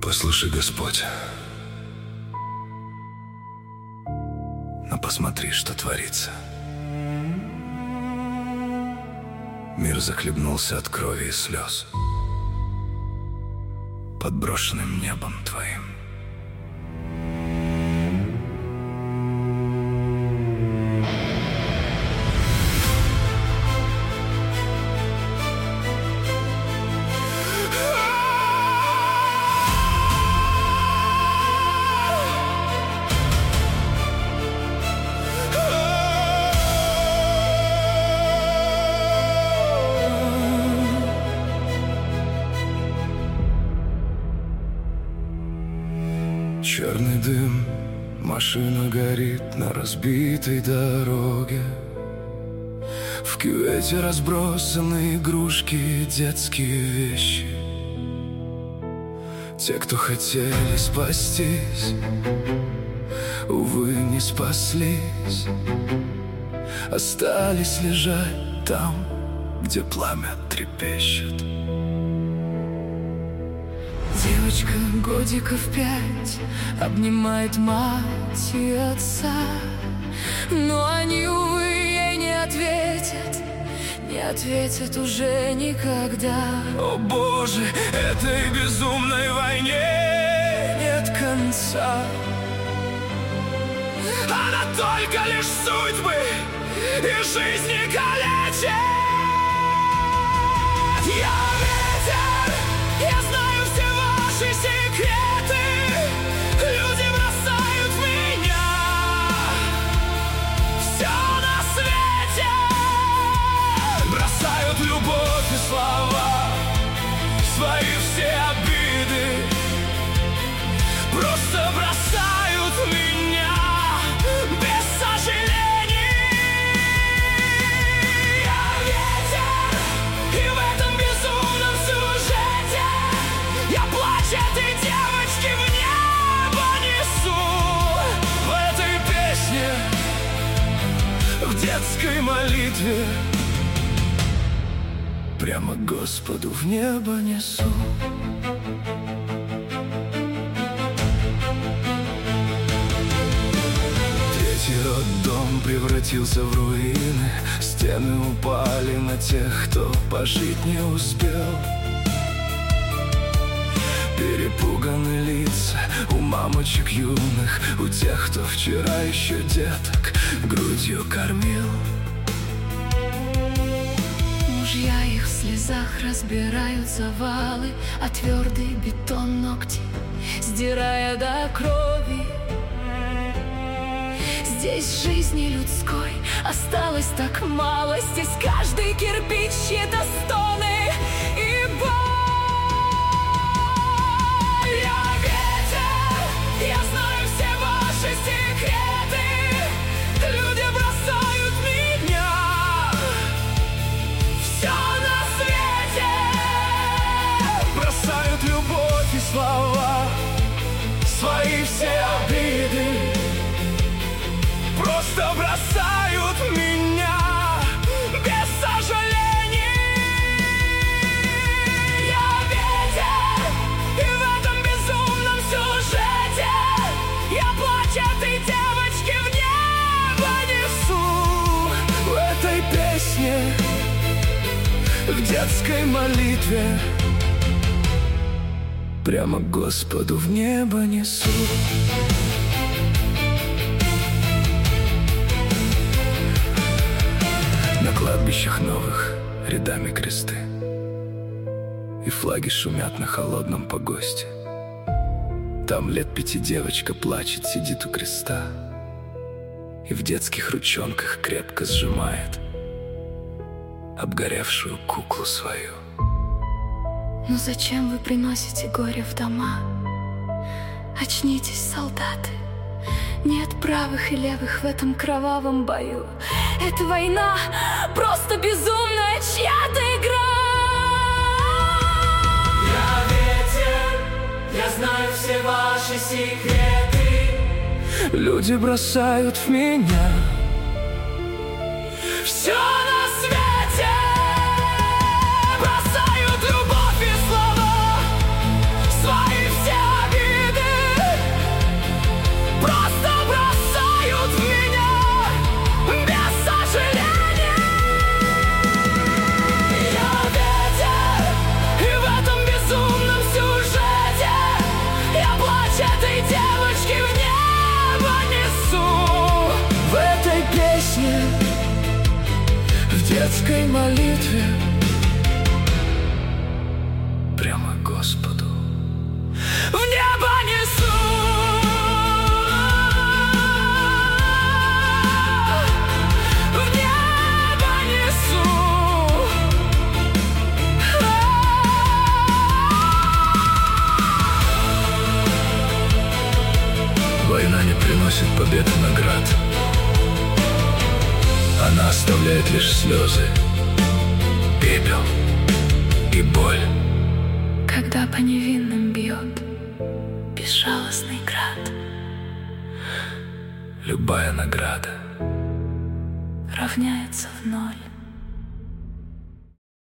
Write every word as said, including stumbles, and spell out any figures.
Послушай, Господь, но посмотри, что творится. Мир захлебнулся от крови и слез под брошенным небом Твоим. Черный дым, машина горит на разбитой дороге. В кювете разбросаны игрушки и детские вещи. Те, кто хотели спастись, увы, не спаслись. Остались лежать там, где пламя трепещет. Девочка годиков пять обнимает мать и отца, но они, увы, ей не ответят, не ответят уже никогда. О Боже, этой безумной войне нет конца. Она только лишь судьбы и жизни калечит. Я ветер, я знаю все ваши секреты. Люди бросают в меня все на свете. Бросают любовь и слова, свои все обиды. Просто бросают меня без сожалений. Я ветер, и в этом безумном сюжете я плачь этой девочки в небо несу. В этой песне, в детской молитве прямо Господу в небо несу. Третий роддом превратился в руины. Стены упали на тех, кто пожить не успел. Перепуганы лица у мамочек юных, у тех, кто вчера еще деток грудью кормил. Мужья их в слезах разбирают завалы, а твердый бетон ногти сдирая до крови. Здесь жизни людской осталось так мало. Здесь каждый кирпич чьи-то стоны и боль. Я ветер, я знаю все ваши секреты. Люди бросают меня все на свете. Бросают любовь и слова, свои все обиды. Просто бросают меня без сожалений. Я ветер, и в этом безумном сюжете я плачь этой девочки в небо несу. В этой песне, в детской молитве прямо Господу в небо несу. На кладбищах новых рядами кресты, и флаги шумят на холодном погосте. Там лет пяти девочка плачет, сидит у креста и в детских ручонках крепко сжимает обгоревшую куклу свою. Но зачем вы приносите горе в дома? Очнитесь, солдаты. Нет правых и левых в этом кровавом бою. Эта война просто безумная чья-то игра. Я ветер, я знаю все ваши секреты. Люди бросают в меня Все на свете. Бросают любовь и слова, свои все Господу. В небо несу, в небо несу. Война не приносит побед и наград. Она оставляет лишь слезы, пепел и боль. Когда по невинным бьет безжалостный град, Любая награда равняется в ноль.